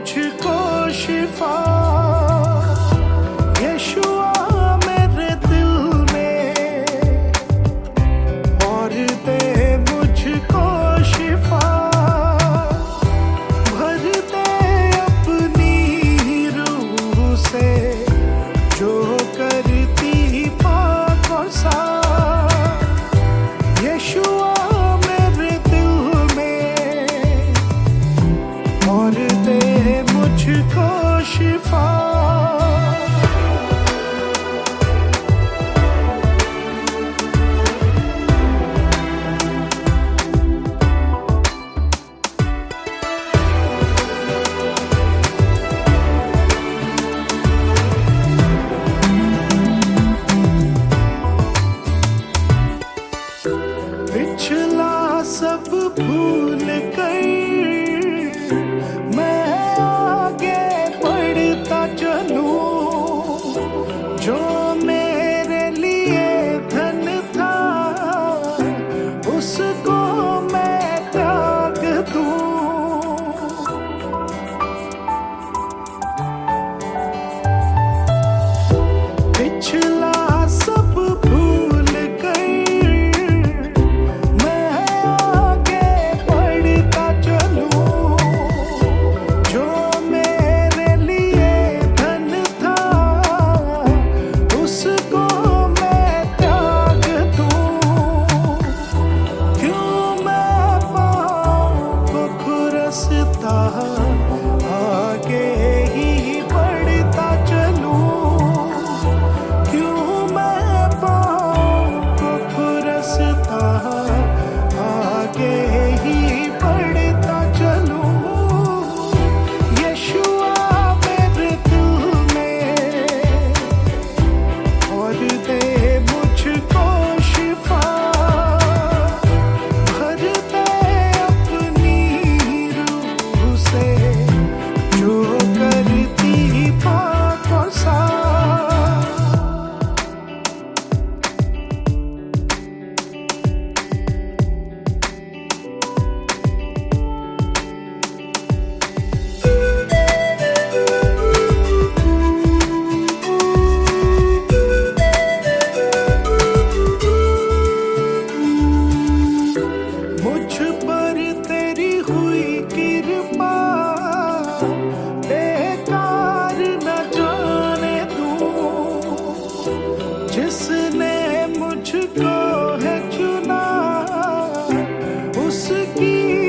मुझको शिफा। यीशुआ मेरे दिल में और दे मुझको शिफा। भर दे अपनी रूह से जो करती पाक और साफ। यीशुआ मेरे दिल में और दे मुझको शिफा। पिछला सब भूल कर मैं आगे बढ़ता चलूं। जो मेरे लिए धन था उसको मैं त्याग दूं। पिछला सब भूल कर आगे ही बढ़ता चलूं। क्यों मैं पाँव को फुरसता आगे ही बढ़ता चलूं। यीशुआ मेरे दिल में और दे मुझको शिफा। भर दे अपनी रूह से जो करती पाक और साफ। मुझ पर तेरी हुई कृपा बेकार न जाने दूं। जिसने मुझको है चुना उसकी